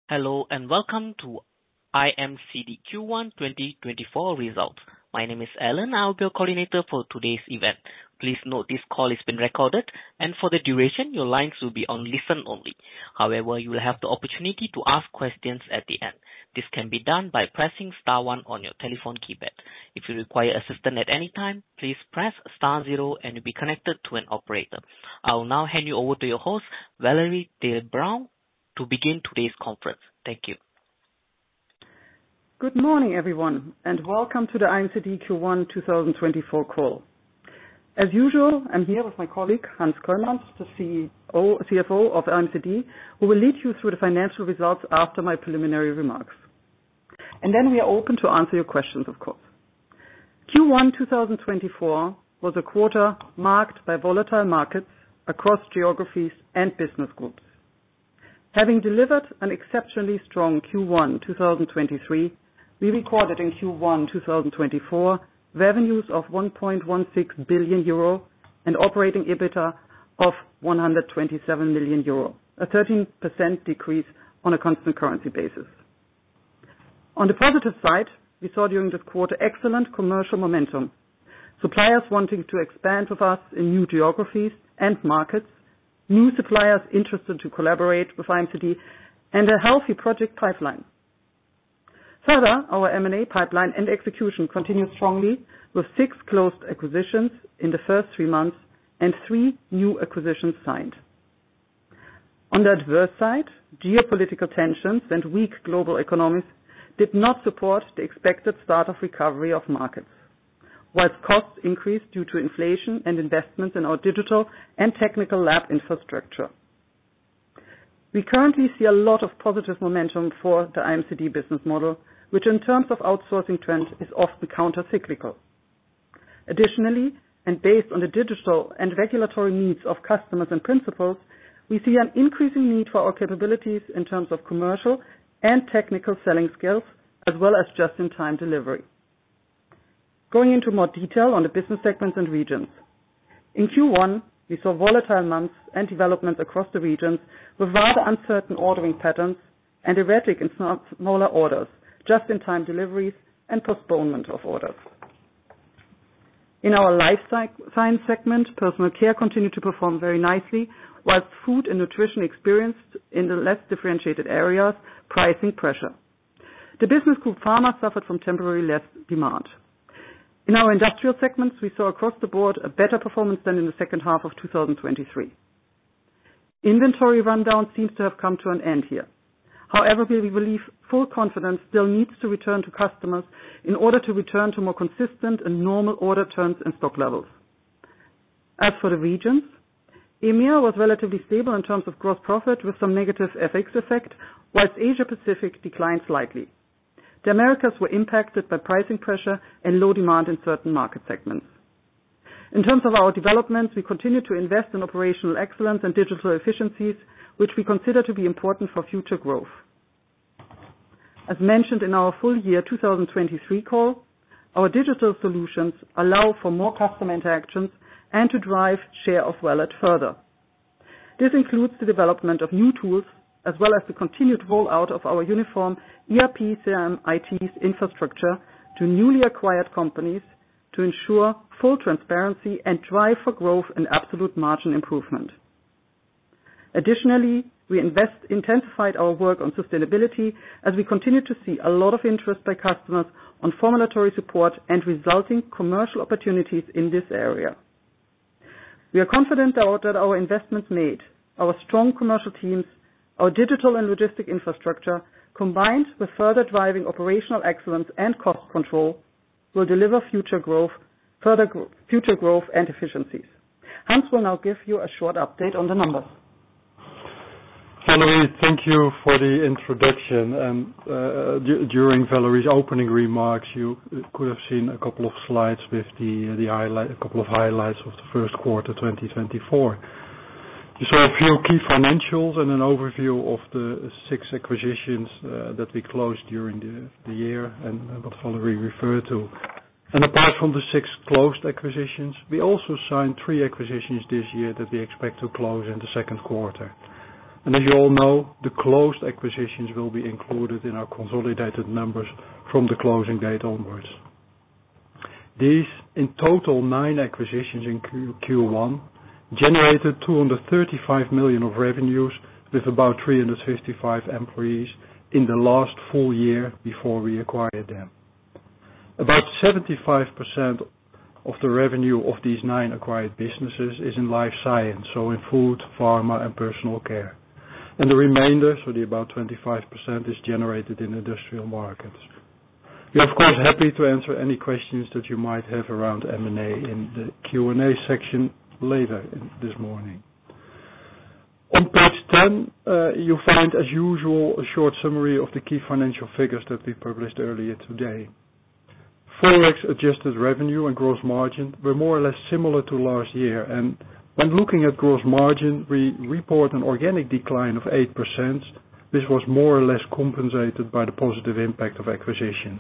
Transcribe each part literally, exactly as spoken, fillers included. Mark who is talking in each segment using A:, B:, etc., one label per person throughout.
A: Hello, and welcome to I M C D Q one twenty twenty-four results. My name is Alan. I'll be your coordinator for today's event. Please note this call is being recorded, and for the duration, your lines will be on listen only. However, you will have the opportunity to ask questions at the end. This can be done by pressing star one on your telephone keypad. If you require assistance at any time, please press star zero and you'll be connected to an operator. I will now hand you over to your host, Valerie Delbrun, to begin today's conference. Thank you.
B: Good morning, everyone, and welcome to the I M C D Q one twenty twenty-four call. As usual, I'm here with my colleague, Hans Kooijmans, the C F O of I M C D, who will lead you through the financial results after my preliminary remarks. And then we are open to answer your questions, of course. Q one twenty twenty-four was a quarter marked by volatile markets across geographies and business groups. Having delivered an exceptionally strong Q one twenty twenty-three, we recorded in Q one twenty twenty-four revenues of one point one six billion euro and operating EBITDA of one hundred twenty-seven million euro, a thirteen percent decrease on a constant currency basis. On the positive side, we saw during this quarter excellent commercial momentum, suppliers wanting to expand with us in new geographies and markets, new suppliers interested to collaborate with I M C D, and a healthy project pipeline. Further, our M and A pipeline and execution continued strongly, with six closed acquisitions in the first three months and three new acquisitions signed. On the adverse side, geopolitical tensions and weak global economies did not support the expected start of recovery of markets, whilst costs increased due to inflation and investments in our digital and technical lab infrastructure. We currently see a lot of positive momentum for the I M C D business model, which in terms of outsourcing trend is often counter-cyclical. Additionally, and based on the digital and regulatory needs of customers and principals, we see an increasing need for our capabilities in terms of commercial and technical selling skills, as well as just-in-time delivery. Going into more detail on the business segments and regions. In Q one, we saw volatile months and developments across the regions with rather uncertain ordering patterns and erratic and smaller orders, just-in-time deliveries and postponement of orders. In our life science segment, personal care continued to perform very nicely, whilst food and nutrition experienced in the less differentiated areas pricing pressure. The business group pharma suffered from temporary less demand. In our industrial segments, we saw across the board a better performance than in the second half of two thousand twenty-three. Inventory rundown seems to have come to an end here. However, we believe full confidence still needs to return to customers in order to return to more consistent and normal order turns and stock levels. As for the regions, E M E A was relatively stable in terms of gross profit with some negative F X effect, whilst Asia Pacific declined slightly. The Americas were impacted by pricing pressure and low demand in certain market segments. In terms of our developments, we continue to invest in operational excellence and digital efficiencies, which we consider to be important for future growth. As mentioned in our full year two thousand twenty-three call, our digital solutions allow for more customer interactions and to drive share of wallet further. This includes the development of new tools as well as the continued rollout of our uniform E R P C R M I T infrastructure to newly acquired companies to ensure full transparency and drive for growth and absolute margin improvement. Additionally, we invest, intensified our work on sustainability as we continue to see a lot of interest by customers on formulatory support and resulting commercial opportunities in this area. We are confident that our investments made, our strong commercial teams, our digital and logistic infrastructure, combined with further driving operational excellence and cost control, will deliver future growth, further gro- future growth and efficiencies. Hans will now give you a short update on the numbers.
C: Valerie, thank you for the introduction. And uh, d- during Valerie's opening remarks, you could have seen a couple of slides with the the highlight, a couple of highlights of the first quarter twenty twenty-four. You saw a few key financials and an overview of the six acquisitions uh, that we closed during the, the year and what Valerie referred to. And apart from the six closed acquisitions, we also signed three acquisitions this year that we expect to close in the second quarter. And as you all know, the closed acquisitions will be included in our consolidated numbers from the closing date onwards. These, in total, nine acquisitions in Q one, generated two hundred thirty-five million of revenues with about three hundred fifty-five employees in the last full year before we acquired them. About seventy-five percent of the revenue of these nine acquired businesses is in life science, so in food, pharma, and personal care. And the remainder, so the about twenty-five percent, is generated in industrial markets. We are of course happy to answer any questions that you might have around M and A in the Q and A section later in this morning. On page ten, uh, you find, as usual, a short summary of the key financial figures that we published earlier today. Forex adjusted revenue and gross margin were more or less similar to last year, and when looking at gross margin, we report an organic decline of eight percent, which was more or less compensated by the positive impact of acquisitions.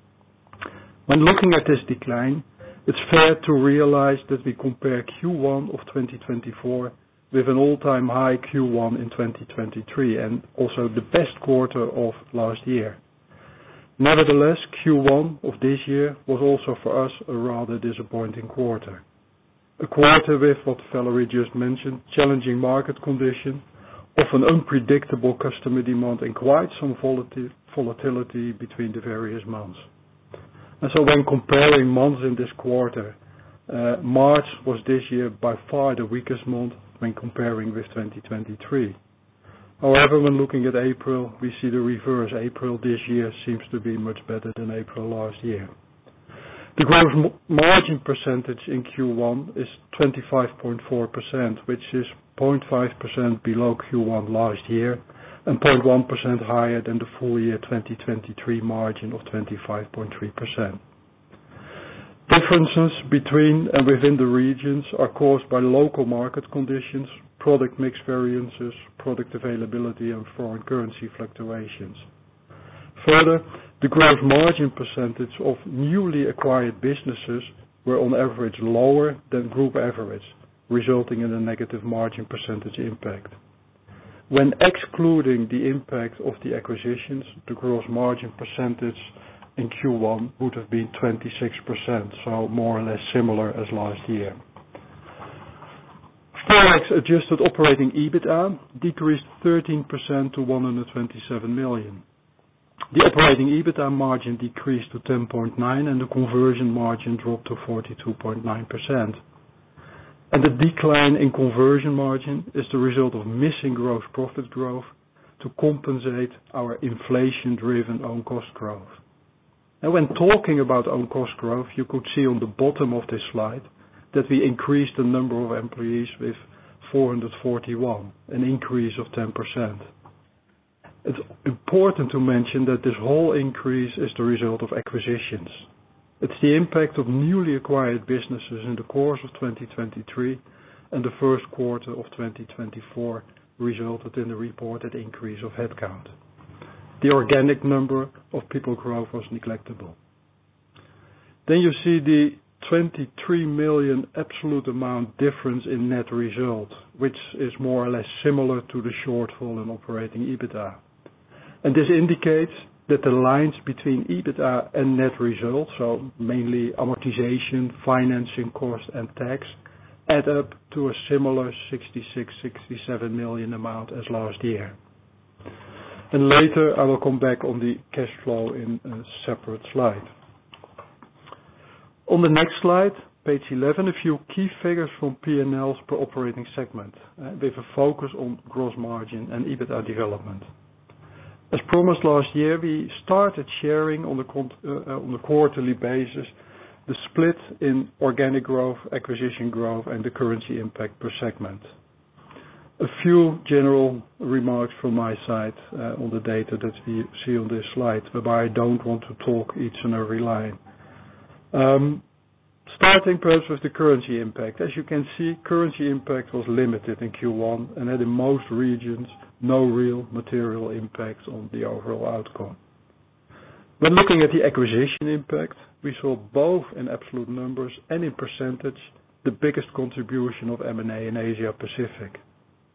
C: When looking at this decline, it's fair to realize that we compare Q one of twenty twenty-four with an all-time high Q one in twenty twenty-three and also the best quarter of last year. Nevertheless, Q one of this year was also for us a rather disappointing quarter. A quarter with what Valerie just mentioned, challenging market condition, often unpredictable customer demand and quite some volatility between the various months. And so when comparing months in this quarter, uh, March was this year by far the weakest month when comparing with twenty twenty-three. However, when looking at April, we see the reverse. April this year seems to be much better than April last year. The gross margin percentage in Q one is twenty-five point four percent, which is zero point five percent below Q one last year and zero point one percent higher than the full year twenty twenty-three margin of twenty-five point three percent. Differences between and within the regions are caused by local market conditions, product mix variances, product availability, and foreign currency fluctuations. Further, the gross margin percentage of newly acquired businesses were on average lower than group average, resulting in a negative margin percentage impact. When excluding the impact of the acquisitions, the gross margin percentage in Q one would have been twenty-six percent, so more or less similar as last year. Forex adjusted operating EBITDA decreased thirteen percent to one hundred twenty-seven million. The operating EBITDA margin decreased to ten point nine and the conversion margin dropped to forty-two point nine percent. And the decline in conversion margin is the result of missing gross profit growth to compensate our inflation-driven own cost growth. And when talking about own cost growth, you could see on the bottom of this slide that we increased the number of employees with four hundred forty-one, an increase of ten percent. It's important to mention that this whole increase is the result of acquisitions. It's the impact of newly acquired businesses in the course of twenty twenty-three and the first quarter of twenty twenty-four resulted in the reported increase of headcount. The organic number of people growth was neglectable. Then you see the twenty-three million absolute amount difference in net result, which is more or less similar to the shortfall in operating EBITDA. And this indicates that the lines between EBITDA and net result, so mainly amortization, financing cost, and tax, add up to a similar sixty-six, sixty-seven million amount as last year. And later I will come back on the cash flow in a separate slide. On the next slide, page eleven, a few key figures from P and Ls per operating segment, uh, with a focus on gross margin and EBITDA development. As promised last year, we started sharing on the, con- uh, on the quarterly basis the split in organic growth, acquisition growth, and the currency impact per segment. A few general remarks from my side uh, on the data that we see on this slide, whereby I don't want to talk each and every line. Um, starting perhaps with the currency impact. As you can see, currency impact was limited in Q one and had in most regions no real material impact on the overall outcome. When looking at the acquisition impact, we saw both in absolute numbers and in percentage the biggest contribution of M and A in Asia Pacific.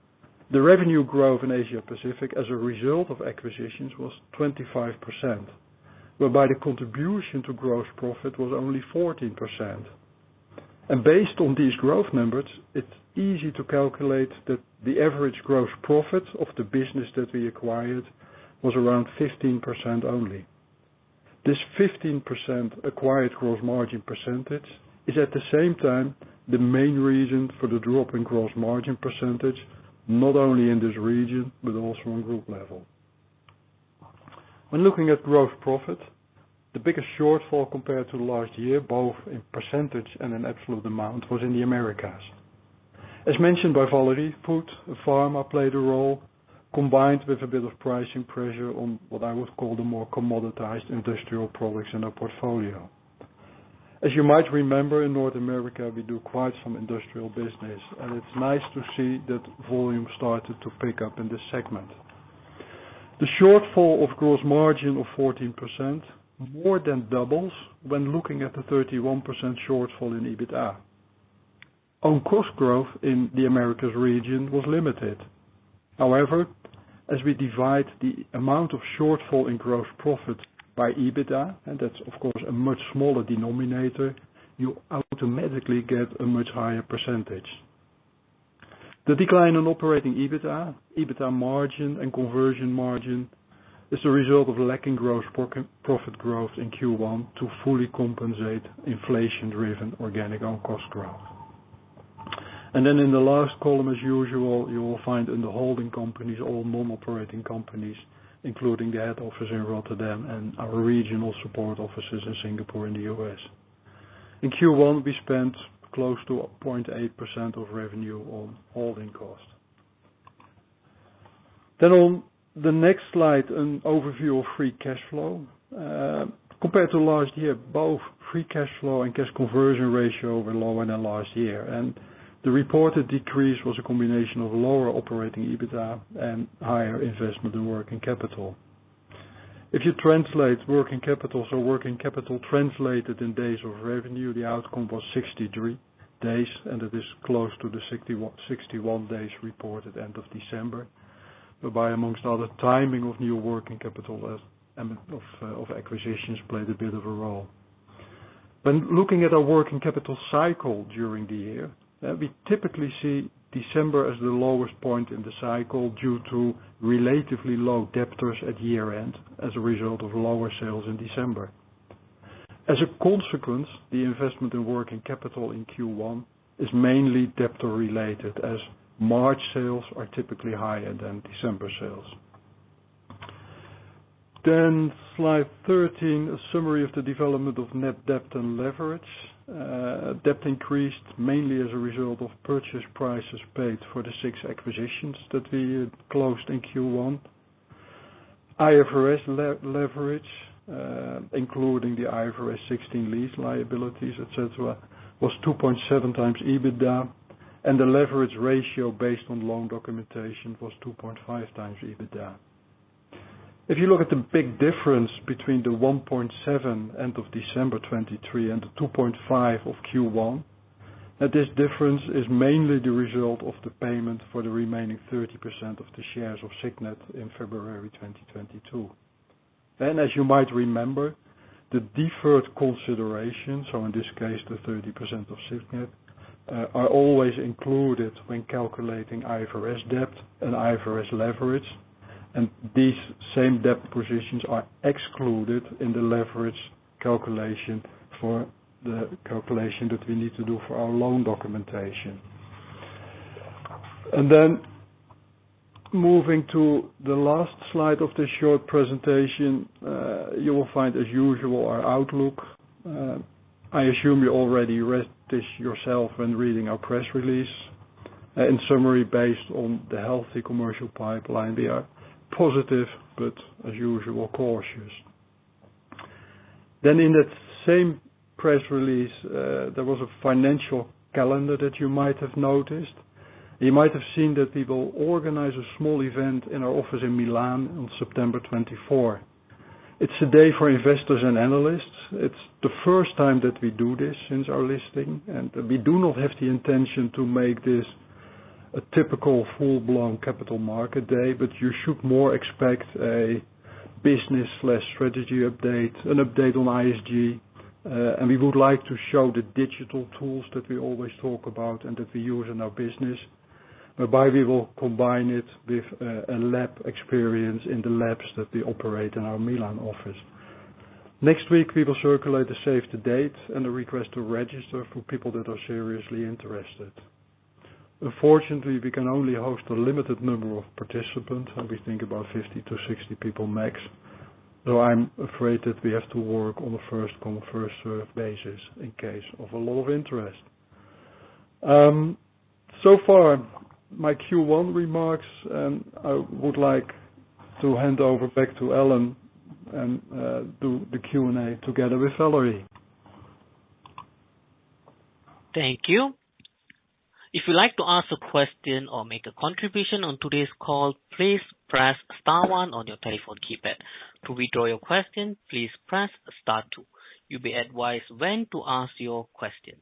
C: The revenue growth in Asia Pacific as a result of acquisitions was twenty-five percent, whereby the contribution to gross profit was only fourteen percent. And based on these growth numbers, it's easy to calculate that the average gross profit of the business that we acquired was around fifteen percent only. This fifteen percent acquired gross margin percentage is at the same time the main reason for the drop in gross margin percentage, not only in this region, but also on group level. When looking at gross profit, the biggest shortfall compared to last year, both in percentage and in absolute amount, was in the Americas. As mentioned by Valerie, food and pharma played a role, combined with a bit of pricing pressure on what I would call the more commoditized industrial products in our portfolio. As you might remember, in North America we do quite some industrial business, and it's nice to see that volume started to pick up in this segment. The shortfall of gross margin of fourteen percent more than doubles when looking at the thirty-one percent shortfall in EBITDA. Own cost growth in the Americas region was limited. However, as we divide the amount of shortfall in gross profit by EBITDA, and that's of course a much smaller denominator, you automatically get a much higher percentage. The decline in operating EBITDA, EBITDA margin and conversion margin is the result of lacking gross profit growth in Q one to fully compensate inflation-driven organic own cost growth. And then in the last column, as usual, you will find in the holding companies all non-operating companies, including the head office in Rotterdam and our regional support offices in Singapore and the U S. In Q one, we spent close to zero point eight percent of revenue on holding cost. Then on the next slide, an overview of free cash flow. Uh, compared to last year, both free cash flow and cash conversion ratio were lower than last year, and the reported decrease was a combination of lower operating EBITDA and higher investment in working capital. If you translate working capital, so working capital translated in days of revenue, the outcome was sixty-three days, and it is close to the sixty-one days reported end of December, whereby amongst other timing of new working capital as, of, uh, of acquisitions played a bit of a role. When looking at our working capital cycle during the year, Uh, we typically see December as the lowest point in the cycle due to relatively low debtors at year end as a result of lower sales in December. As a consequence, the investment in working capital in Q one is mainly debtor related, as March sales are typically higher than December sales. Then slide thirteen, a summary of the development of net debt and leverage. Uh, debt increased mainly as a result of purchase prices paid for the six acquisitions that we uh, closed in Q one. I F R S le- leverage, uh, including the I F R S sixteen lease liabilities, et cetera, was two point seven times EBITDA, and the leverage ratio based on loan documentation was two point five times EBITDA. If you look at the big difference between the one point seven end of December twenty-three and the two point five of Q one, that this difference is mainly the result of the payment for the remaining thirty percent of the shares of Signet in February twenty twenty-two. And as you might remember, the deferred consideration, so in this case the thirty percent of Signet, uh, are always included when calculating I F R S debt and I F R S leverage. And these same debt positions are excluded in the leverage calculation for the calculation that we need to do for our loan documentation. And then moving to the last slide of this short presentation, uh, you will find as usual our outlook. Uh, I assume you already read this yourself when reading our press release. Uh, in summary, based on the healthy commercial pipeline, we are positive, but as usual cautious. Then in that same press release, uh, there was a financial calendar that you might have noticed. You might have seen that we will organize a small event in our office in Milan on September twenty-fourth. It's a day for investors and analysts. It's the first time that we do this since our listing, and we do not have the intention to make this a typical full-blown capital market day, but you should more expect a business slash strategy update, an update on I S G, uh, and we would like to show the digital tools that we always talk about and that we use in our business, whereby we will combine it with uh, a lab experience in the labs that we operate in our Milan office. Next week we will circulate a save the date and a request to register for people that are seriously interested. Unfortunately, we can only host a limited number of participants, and we think about fifty to sixty people max. So I'm afraid that we have to work on a first come, first served basis in case of a lot of interest. Um, so far, my Q one remarks, and I would like to hand over back to Ellen and uh, do the Q and A together with Valerie.
A: Thank you. If you'd like to ask a question or make a contribution on today's call, please press star one on your telephone keypad. To withdraw your question, please press star two. You'll be advised when to ask your questions.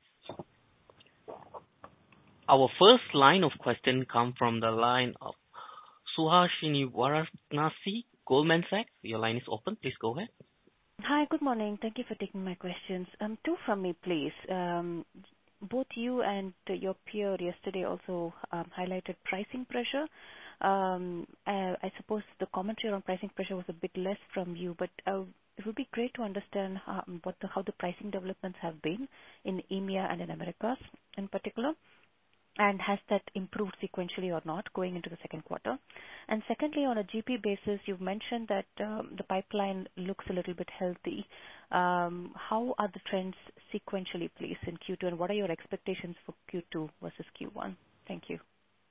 A: Our first line of question comes from the line of Suhasini Varanasi, Goldman Sachs. Your line is open. Please go ahead.
D: Hi, good morning. Thank you for taking my questions. Um, two from me, please. Um, both you and your peer yesterday also um, highlighted pricing pressure. Um, uh, I suppose the commentary on pricing pressure was a bit less from you, but uh, it would be great to understand um, what the, how the pricing developments have been in E M E A and in Americas in particular. And has that improved sequentially or not going into the second quarter? And secondly, on a G P basis, you've mentioned that um, the pipeline looks a little bit healthy. Um, how are the trends sequentially, please, in Q two, and what are your expectations for Q two versus Q one? Thank you.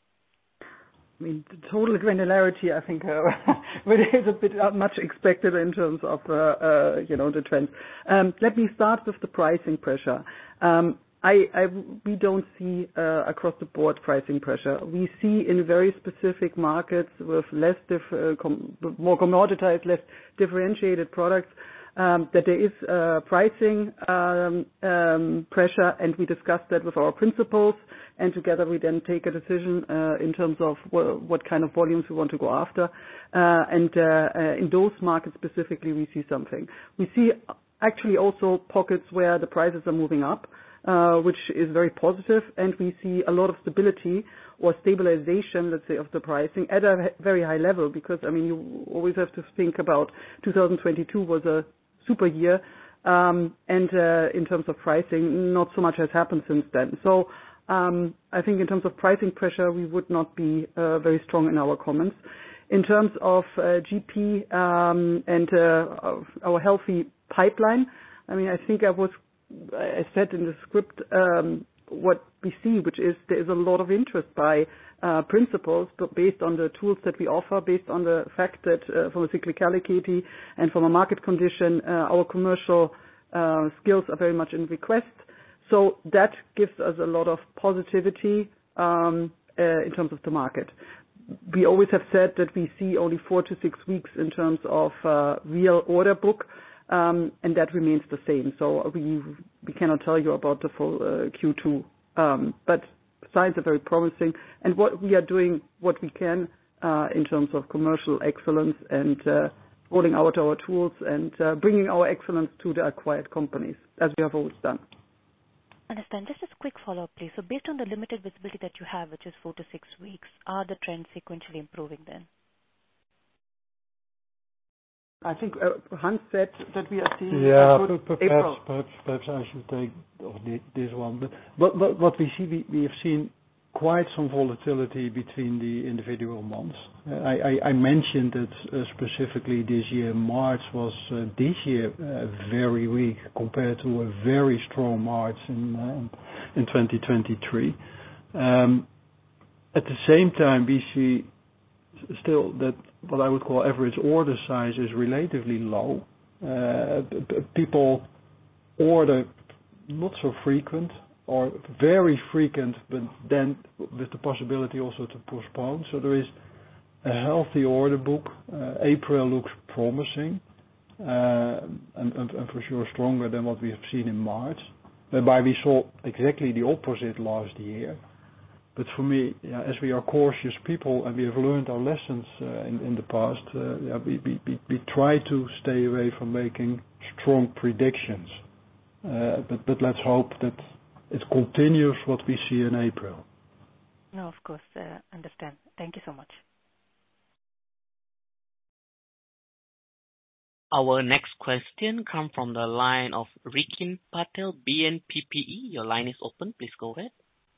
B: I mean, the total granularity, I think, uh, really is a bit uh, much expected in terms of, uh, uh, you know, the trends. Um, let me start with the pricing pressure. Um, I, I, we don't see uh, across the board pricing pressure. We see in very specific markets with less diff, uh, com, more commoditized, less differentiated products, um, that there is uh, pricing um, um, pressure, and we discuss that with our principals, and together we then take a decision uh, in terms of wh- what kind of volumes we want to go after. Uh, and uh, uh, in those markets specifically, we see something. We see actually also pockets where the prices are moving up, Uh, which is very positive, and we see a lot of stability or stabilization, let's say, of the pricing at a very high level, because, I mean, you always have to think about two thousand twenty-two was a super year, um, and uh, in terms of pricing, not so much has happened since then. So um, I think in terms of pricing pressure, we would not be uh, very strong in our comments. In terms of uh, G P um, and uh, our healthy pipeline, I mean, I think I was I said in the script um, what we see, which is there is a lot of interest by uh, principals, but based on the tools that we offer, based on the fact that uh, from a cyclicality and from a market condition, uh, our commercial uh, skills are very much in request. So that gives us a lot of positivity um, uh, in terms of the market. We always have said that we see only four to six weeks in terms of uh, real order book. Um, and that remains the same. So we we cannot tell you about the full uh, Q two, um, but signs are very promising. And what we are doing, what we can uh, in terms of commercial excellence and uh, rolling out our tools and uh, bringing our excellence to the acquired companies, as we have always done.
D: Understand. Just a quick follow-up, please. So based on the limited visibility that you have, which is four to six weeks, are the trends sequentially improving then?
B: I think uh, Hans said that we are seeing
C: yeah,
B: a good
C: perhaps,
B: April.
C: perhaps, perhaps I should take this one. But what, what, what we see, we, we have seen quite some volatility between the individual months. Uh, I, I, I mentioned that uh, specifically this year, March was uh, this year uh, very weak compared to a very strong March in, uh, in twenty twenty-three. Um, at the same time, we see still that what I would call average order size is relatively low. Uh, p- people order not so frequent or very frequent, but then with the possibility also to postpone. So there is a healthy order book. Uh, April looks promising, uh, and, and, and for sure stronger than what we have seen in March, whereby we saw exactly the opposite last year. But for me, yeah, as we are cautious people and we have learned our lessons uh, in, in the past, uh, yeah, we, we, we, we try to stay away from making strong predictions. Uh, but, but let's hope that it continues what we see in April.
D: No, of course, uh, understand. Thank you so much.
A: Our next question comes from the line of Rikin Patel, B N P P E. Your line is open. Please go ahead.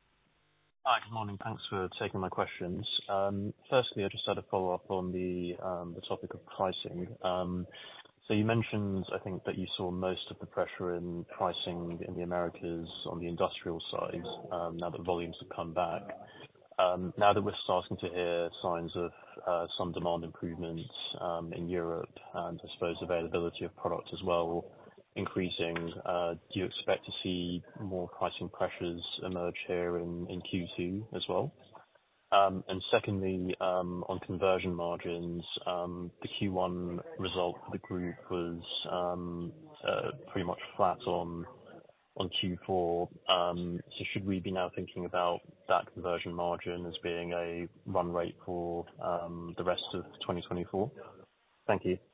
E: Hi, good morning. Thanks for taking my questions. Um, Firstly, I just had a follow-up on the um, the topic of pricing. Um, So you mentioned, I think, that you saw most of the pressure in pricing in the Americas on the industrial side, um, now that volumes have come back. Um, Now that we're starting to hear signs of uh, some demand improvements um, in Europe and I suppose availability of product as well increasing, uh, do you expect to see more pricing pressures emerge here in in Q two as well? Um, And secondly, um, on conversion margins, um, the Q one result for the group was um, uh, pretty much flat on on Q four. Um, So should we be now thinking about that conversion margin as being a run rate for um, the rest of twenty twenty-four? Thank you.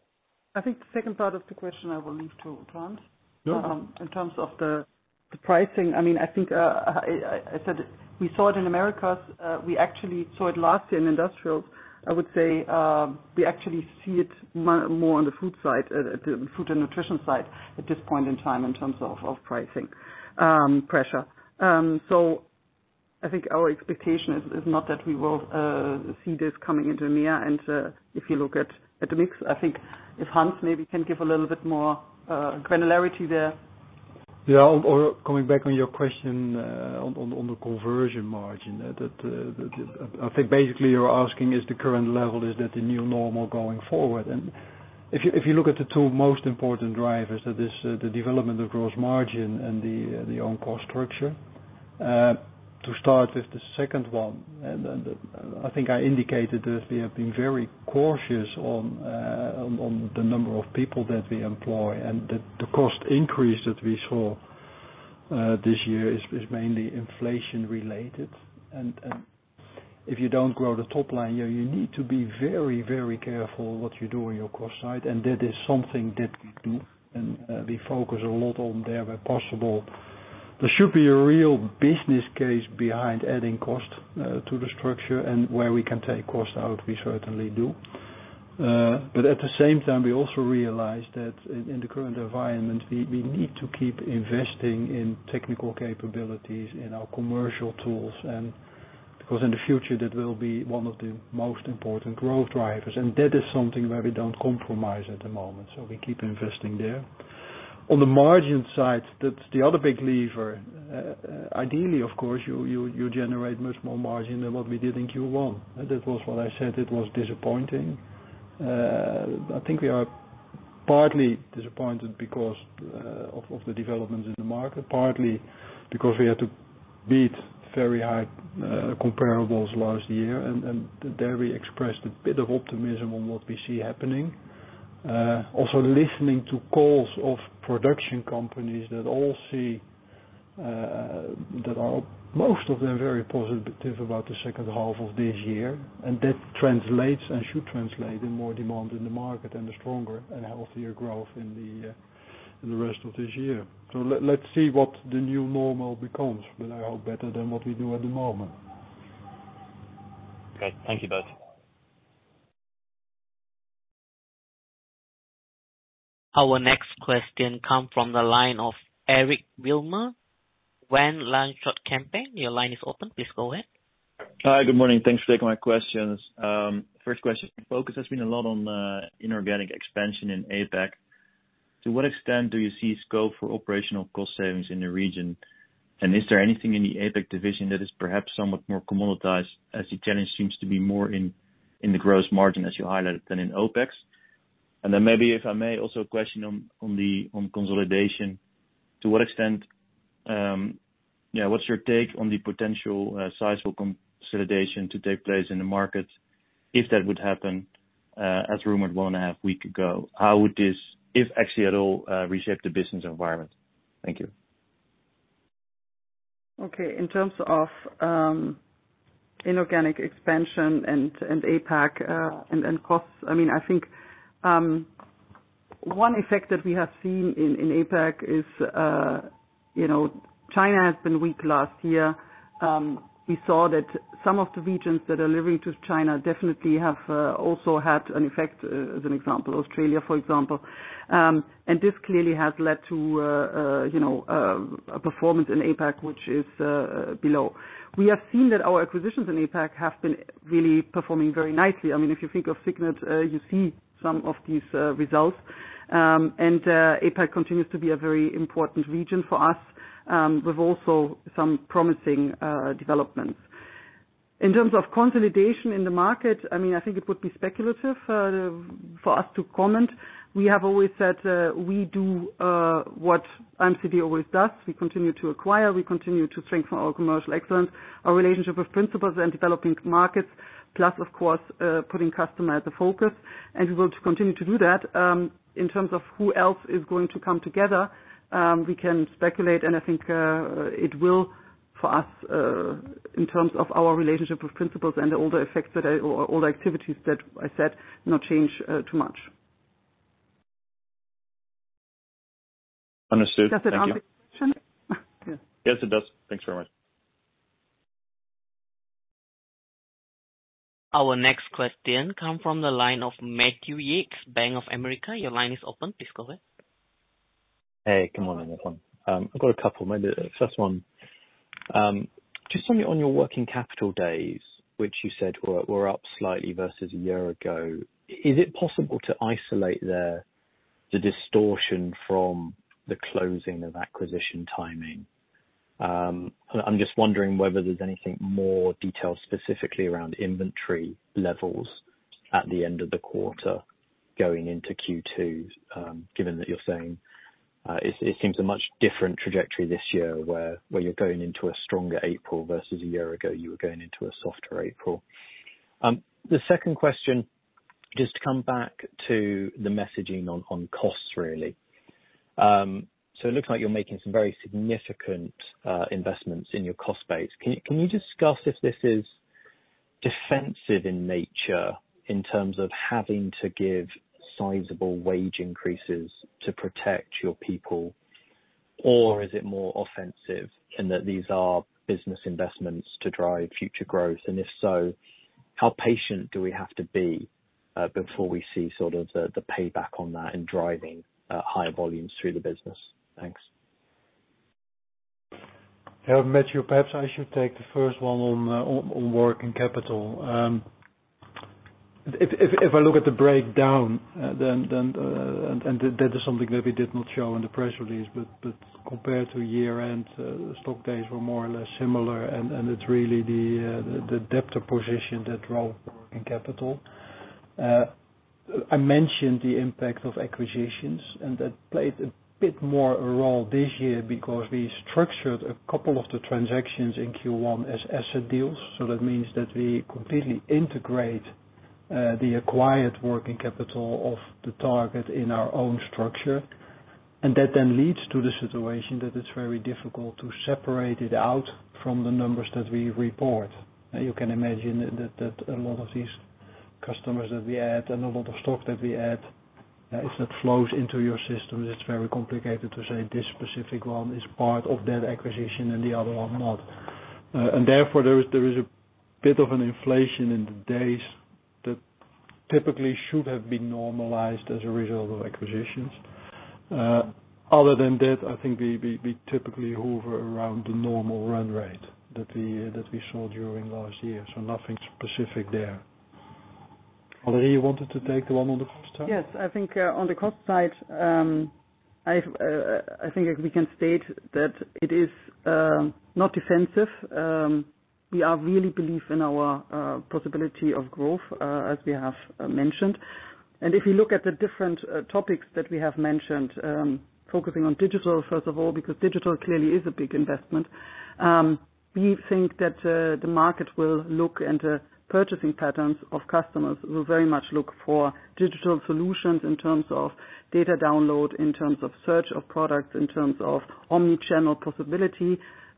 B: I think the second part of the question I will leave to to Hans.
C: No.
B: Um, In terms of the the pricing, I mean, I think uh, I I- I said it- we saw it in Americas. uh, We actually saw it last year in industrials. I would say um, we actually see it mo- more on the food side, uh, at the food and nutrition side at this point in time in terms of of pricing um, pressure. Um, So I think our expectation is is not that we will uh, see this coming into EMEA. And uh, if you look at at the mix, I think if Hans maybe can give a little bit more uh, granularity there.
C: Yeah, or or coming back on your question uh, on on on the conversion margin. uh, That uh, that- that- I think basically you're asking, is the current level, is that the new normal going forward? And if you if you look at the two most important drivers, that is uh, the development of gross margin and the uh, the own cost structure. Uh, To start with the second one, and and, uh, I think I indicated that we have been very cautious on uh, on on the number of people that we employ, and that the cost increase that we saw uh, this year is is mainly inflation related. And and if you don't grow the top line, you you need to be very, very careful what you do on your cost side, and that is something that we do, and uh, we focus a lot on there where possible. There should be a real business case behind adding cost uh, to the structure, and where we can take cost out, we certainly do. Uh, but at the same time, we also realize that in, in the current environment, we, we need to keep investing in technical capabilities, in our commercial tools, and because in the future that will be one of the most important growth drivers, and that is something where we don't compromise at the moment. So we keep investing there. On the margin side, that's the other big lever. Uh, uh, ideally, of course, you, you, you generate much more margin than what we did in Q one. Uh, that was what I said. It was disappointing. Uh, I think we are partly disappointed because uh, of, of the developments in the market, partly because we had to beat very high uh, comparables last year, and, and there we expressed a bit of optimism on what we see happening. Uh, also listening to calls of production companies that all see uh, that are most of them very positive about the second half of this year, and that translates and should translate in more demand in the market and a stronger and healthier growth in the uh, in the rest of this year. So let, let's see what the new normal becomes, but I hope better than what we do at the moment.
E: Okay. Thank you both.
A: Our next question comes from the line of Eric Wilmer, Van Lanschot Kempen. Your line is open. Please go ahead.
F: Hi, good morning. Thanks for taking my questions. Um, First question, focus has been a lot on uh, inorganic expansion in APAC. To what extent do you see scope for operational cost savings in the region? And is there anything in the APAC division that is perhaps somewhat more commoditized, as the challenge seems to be more in in the gross margin, as you highlighted, than in OpEx? And then maybe, if I may, also a question on on the on consolidation. To what extent, um, yeah, what's your take on the potential uh, sizable consolidation to take place in the market, if that would happen, uh, as rumored one and a half week ago? How would this, if actually at all, uh, reshape the business environment? Thank you.
B: Okay. In terms of um, inorganic expansion and and APAC uh, and and costs, I mean, I think um, one effect that we have seen in in APAC is, uh, you know, China has been weak last year. Um, We saw that some of the regions that are delivering to China definitely have uh, also had an effect, uh, as an example, Australia, for example. Um, and this clearly has led to, uh, uh, you know, uh, a performance in APAC which is uh, below. We have seen that our acquisitions in APAC have been really performing very nicely. I mean, if you think of Signet, uh, you see some of these uh, results. Um, and uh, APAC continues to be a very important region for us. Um, with also some promising uh, developments. In terms of consolidation in the market, I mean, I think it would be speculative uh, for us to comment. We have always said uh, we do uh, what I M C D always does. We continue to acquire, we continue to strengthen our commercial excellence, our relationship with principals and developing markets, plus, of course, uh, putting customer at the focus. And we will continue to do that. Um, in terms of who else is going to come together, Um, we can speculate, and I think uh, it will, for us, uh, in terms of our relationship with principals and all the effects that I, or all the activities that I said, not change uh, too much.
F: Understood.
B: Does that
F: Thank
B: answer
F: you.
B: your question? Yes.
F: Yes, it does. Thanks very much.
A: Our next question comes from the line of Matthew Yates, Bank of America. Your line is open. Please go ahead.
E: Hey, good morning, everyone. Um, I've got a couple. Maybe the first one, um, just on your on your working capital days, which you said were were up slightly versus a year ago. Is it possible to isolate there the distortion from the closing of acquisition timing? Um, I'm just wondering whether there's anything more detailed specifically around inventory levels at the end of the quarter going into Q two, um, given that you're saying Uh, it, it seems a much different trajectory this year where, where you're going into a stronger April versus a year ago you were going into a softer April. Um, the second question, just to come back to the messaging on, on costs really. Um, so it looks like you're making some very significant uh, investments in your cost base. Can you, can you discuss if this is defensive in nature in terms of having to give sizable wage increases to protect your people, or is it more offensive in that these are business investments to drive future growth? And if so, how patient do we have to be uh, before we see sort of the, the payback on that and driving uh, higher volumes through the business? Thanks.
C: Yeah, Matthew, perhaps I should take the first one on uh, on, on working capital. Um, If, if, if I look at the breakdown, uh, then, then uh, and, and that is something that we did not show in the press release, but, but compared to year-end, uh, the stock days were more or less similar, and, and it's really the, uh, the, the debtor position that drove working capital. Uh, I mentioned the impact of acquisitions, and that played a bit more a role this year because we structured a couple of the transactions in Q one as asset deals, so that means that we completely integrate Uh, the acquired working capital of the target in our own structure. And that then leads to the situation that it's very difficult to separate it out from the numbers that we report. Uh, you can imagine that, that a lot of these customers that we add and a lot of stock that we add, uh, if that flows into your systems, it's very complicated to say this specific one is part of that acquisition and the other one not. Uh, and therefore there is, there is a bit of an inflation in the days that typically should have been normalized as a result of acquisitions. Uh, other than that, I think we, we, we typically hover around the normal run rate that we uh, that we saw during last year. So nothing specific there. Valerie, you wanted to take the one on the cost side?
B: Yes, I think uh, on the cost side, um, I uh, I think we can state that it is uh, not defensive. Um, We are really believe in our uh, possibility of growth, uh, as we have uh, mentioned. And if you look at the different uh, topics that we have mentioned, um, focusing on digital, first of all, because digital clearly is a big investment, um, we think that uh, the market will look and the purchasing patterns of customers will very much look for digital solutions in terms of data download, in terms of search of products, in terms of omni-channel possibility.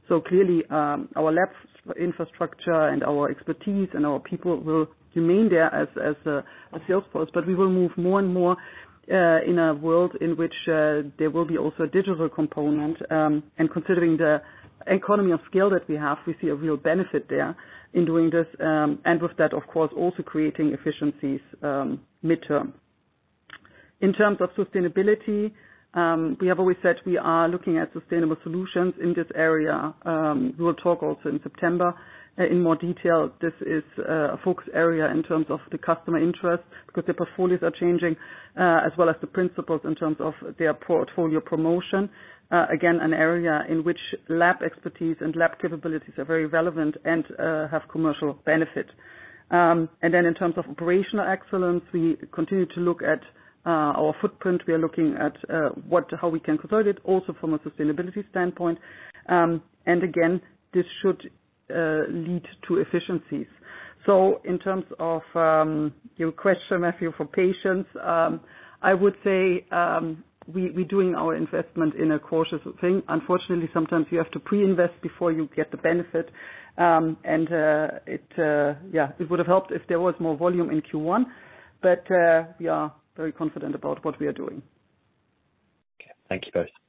B: So clearly, um, our lab infrastructure and our expertise and our people will remain there as as a, a sales force, but we will move more and more uh, in a world in which uh, there will be also a digital component. Um, and considering the economy of scale that we have, we see a real benefit there in doing this. Um, and with that, of course, also creating efficiencies um, midterm. In terms of sustainability, um, we have always said we are looking at sustainable solutions in this area. Um, we will talk also in September uh, in more detail. This is uh, a focus area in terms of the customer interest because their portfolios are changing, uh, as well as the principles in terms of their portfolio promotion. Uh, again, an area in which lab expertise and lab capabilities are very relevant and uh, have commercial benefit. Um, and then in terms of operational excellence, we continue to look at Uh, our footprint. We are looking at uh, what, how we can consolidate also from a sustainability standpoint. Um, and again, this should uh, lead to efficiencies. So in terms of um, your question, Matthew, for patience, um, I would say um, we, we're doing our investment in a cautious thing. Unfortunately, sometimes you have to pre-invest before you get the benefit. Um, and uh, it, uh, yeah, it would have helped if there was more volume in Q one, but uh, we are very confident about what we are doing.
F: Okay. Thank you both.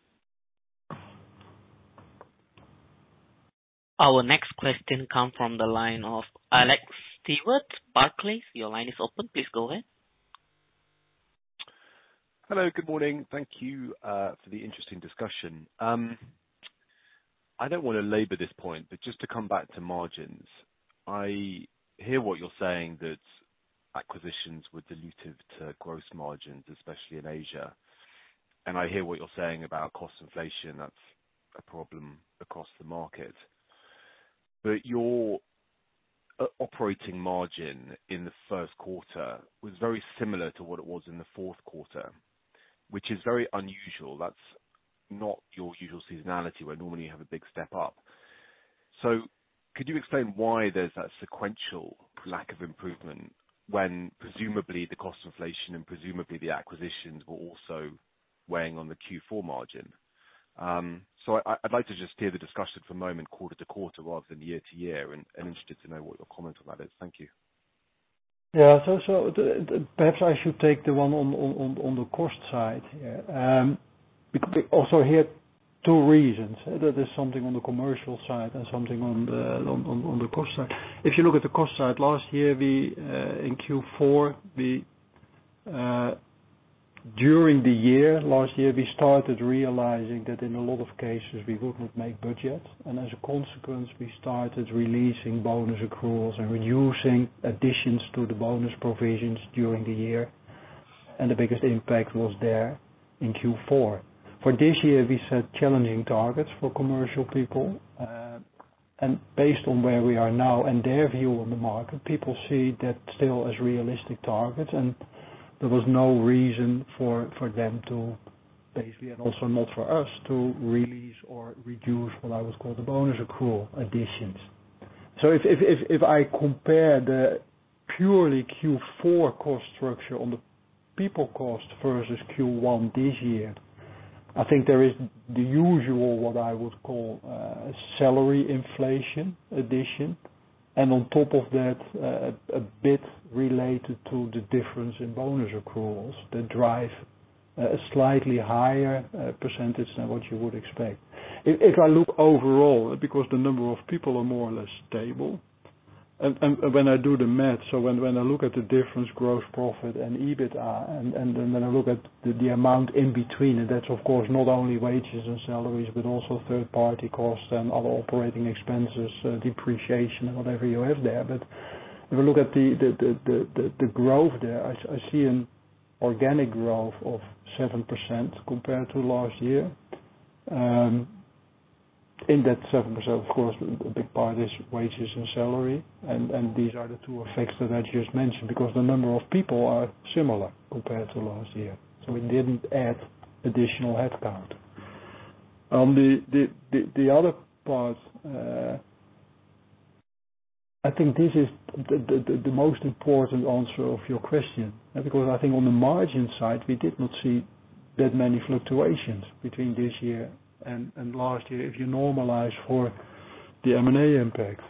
A: Our next question comes from the line of Alex Stewart, Barclays. Your line is open. Please go ahead.
G: Hello, good morning. Thank you uh, for the interesting discussion. Um, I don't want to labor this point, but just to come back to margins, I hear what you're saying, that acquisitions were dilutive to gross margins, especially in Asia. And I hear what you're saying about cost inflation. That's a problem across the market. But your uh, operating margin in the first quarter was very similar to what it was in the fourth quarter, which is very unusual. That's not your usual seasonality where normally you have a big step up. So could you explain why there's that sequential lack of improvement when presumably the cost inflation and presumably the acquisitions were also weighing on the Q four margin? Um, so I, I'd like to just steer the discussion for a moment quarter to quarter rather than year to year, and, and interested to know what your comment on that is. Thank you.
C: Yeah, so so the, the, perhaps I should take the one on on, on the cost side here. Um, because also here, two reasons. Uh, that is something on the commercial side and something on the on, on, on the cost side. If you look at the cost side, last year we uh, in Q four we uh, during the year last year we started realizing that in a lot of cases we would not make budget, and as a consequence we started releasing bonus accruals and reducing additions to the bonus provisions during the year, and the biggest impact was there in Q four. For this year, we set challenging targets for commercial people, uh, and based on where we are now and their view on the market, people see that still as realistic targets, and there was no reason for, for them to basically, and also not for us, to release or reduce what I would call the bonus accrual additions. So if, if, if, if I compare the purely Q four cost structure on the people cost versus Q one this year, I think there is the usual, what I would call uh, salary inflation addition, and on top of that, uh, a bit related to the difference in bonus accruals that drive uh, a slightly higher uh, percentage than what you would expect. If, if I look overall, because the number of people are more or less stable, And, and when I do the math, so when, when I look at the difference gross profit and EBITDA, and, and then when I look at the, the amount in between, and that's of course not only wages and salaries, but also third-party costs and other operating expenses, uh, depreciation and whatever you have there. But if I look at the, the, the, the, the, the growth there, I, I see an organic growth of seven percent compared to last year. Um, In that seven percent, of course, a big part is wages and salary, and, and these are the two effects that I just mentioned, because the number of people are similar compared to last year. So we didn't add additional headcount. On the, the, the, the other part, uh, I think this is the, the, the most important answer of your question, because I think on the margin side, we did not see that many fluctuations between this year and and last year, if you normalize for the M and A impact.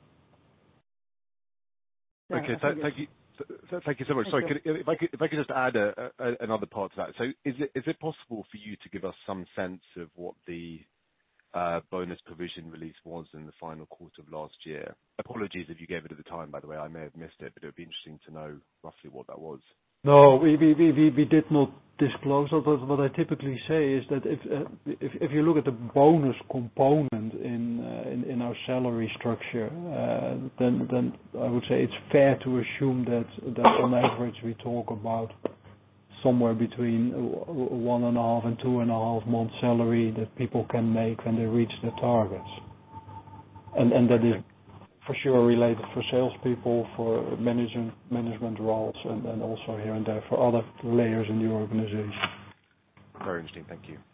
B: Yeah,
G: Okay.
B: I
G: so
B: think
G: Thank you. so- Thank you so much.
B: Thank
G: Sorry,
B: you.
G: could- if I could if I could just add a- a- another part to that. So, Is it is it possible for you to give us some sense of what the uh, bonus provision release was in the final quarter of last year? Apologies if you gave it at the time, by the way. I may have missed it, but it would be interesting to know roughly what that was.
C: No, we we we we we did not disclose that. But what I typically say is that if uh, if if you look at the bonus component in uh, in in our salary structure, uh, then then I would say it's fair to assume that that on average we talk about somewhere between one and a half and two and a half months salary that people can make when they reach their targets. and and That is for sure related for salespeople, for management management roles, and, and also here and there for other layers in the organization.
G: Very interesting. Thank you.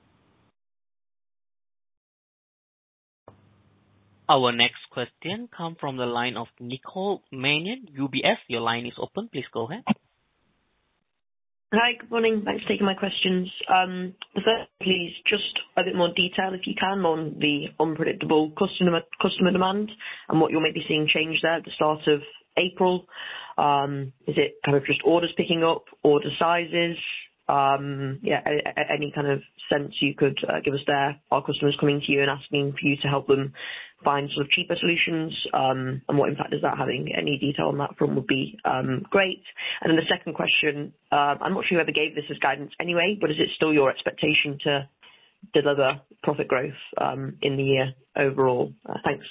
A: Our next question comes from the line of Nicole Manion, U B S. Your line is open. Please go ahead.
H: Hi, good morning. Thanks for taking my questions. Um, The first, please, just a bit more detail, if you can, on the unpredictable customer customer demand and what you're maybe seeing change there at the start of April. Um, Is it kind of just orders picking up, order sizes? Um, Yeah, a- a- any kind of sense you could uh, give us there? Are customers coming to you and asking for you to help them find sort of cheaper solutions? Um, And what impact is that having? Any detail on that front would be um, great. And then the second question, uh, I'm not sure whoever gave this as guidance anyway, but is it still your expectation to deliver profit growth um, in the year overall? Uh, Thanks.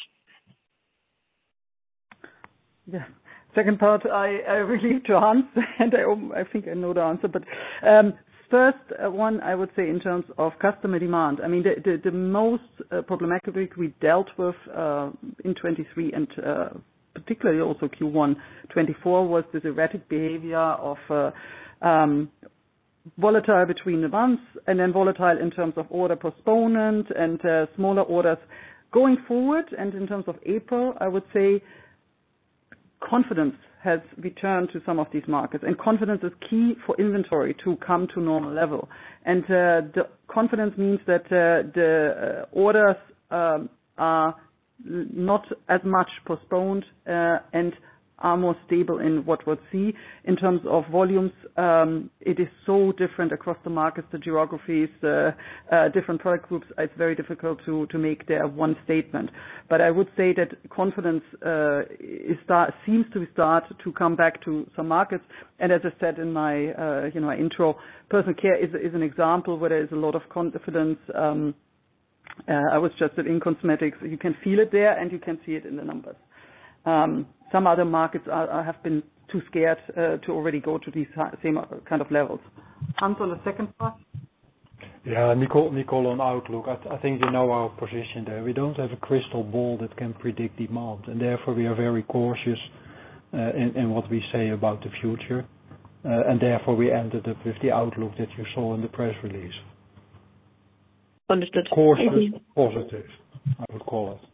B: Yeah. Second part, I, I really to Hans, and I, I think I know the answer. But um, first uh, one, I would say in terms of customer demand. I mean, the the, the most uh, problematic we dealt with uh, in twenty-three and uh, particularly also Q one twenty-four was this erratic behavior of uh, um, volatile between the months and then volatile in terms of order postponement and uh, smaller orders going forward. And in terms of April, I would say confidence has returned to some of these markets, and confidence is key for inventory to come to normal level. And uh, the confidence means that uh, the uh, orders um, are not as much postponed uh, and are more stable in what we'll see. In terms of volumes, um, it is so different across the markets, the geographies, uh, uh, different product groups. It's very difficult to, to make there one statement. But I would say that confidence uh, is start, seems to start to come back to some markets. And as I said in my uh, you know my intro, personal care is, is an example where there is a lot of confidence. Um, uh, I was just in cosmetics. You can feel it there, and you can see it in the numbers. Um, some other markets are, are, have been too scared uh, to already go to these same kind of levels. Hans, on the second part?
C: Yeah, Nicole, Nicole on outlook. I, th- I think you know our position there. We don't have a crystal ball that can predict demand, and therefore we are very cautious uh, in, in what we say about the future, uh, and therefore we ended up with the outlook that you saw in the press release.
H: Understood.
C: Cautious, positive, I would call it.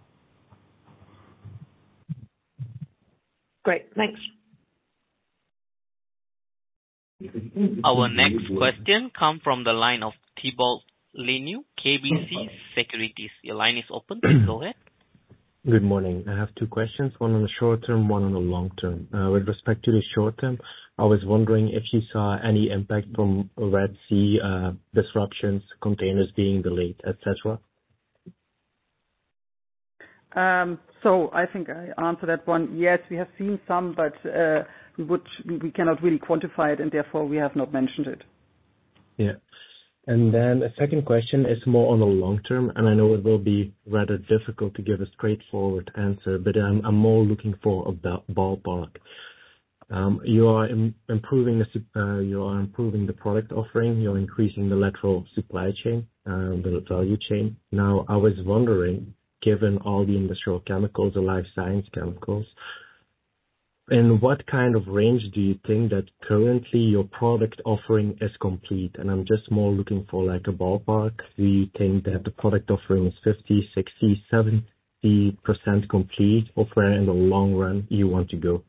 H: Great. Thanks.
A: Our next question comes from the line of Thibault Leneeuw, K B C Securities. Your line is open. Please go ahead.
I: Good morning. I have two questions, one on the short term, one on the long term. Uh, with respect to the short term, I was wondering if you saw any impact from Red Sea uh, disruptions, containers being delayed, et cetera.
B: Um, so I think I answered that one. Yes, we have seen some, but uh, we would we, we cannot really quantify it, and therefore we have not mentioned it.
I: Yeah. And then a second question is more on the long term, and I know it will be rather difficult to give a straightforward answer, but I'm, I'm more looking for a ba- ballpark. Um, you are im- improving the sup- uh, you are improving the product offering. You're increasing the lateral supply chain, uh, the value chain. Now, I was wondering, given all the industrial chemicals, the life science chemicals, in what kind of range do you think that currently your product offering is complete? And I'm just more looking for like a ballpark. Do you think that the product offering is fifty, sixty, seventy percent complete, or where in the long run you want to go?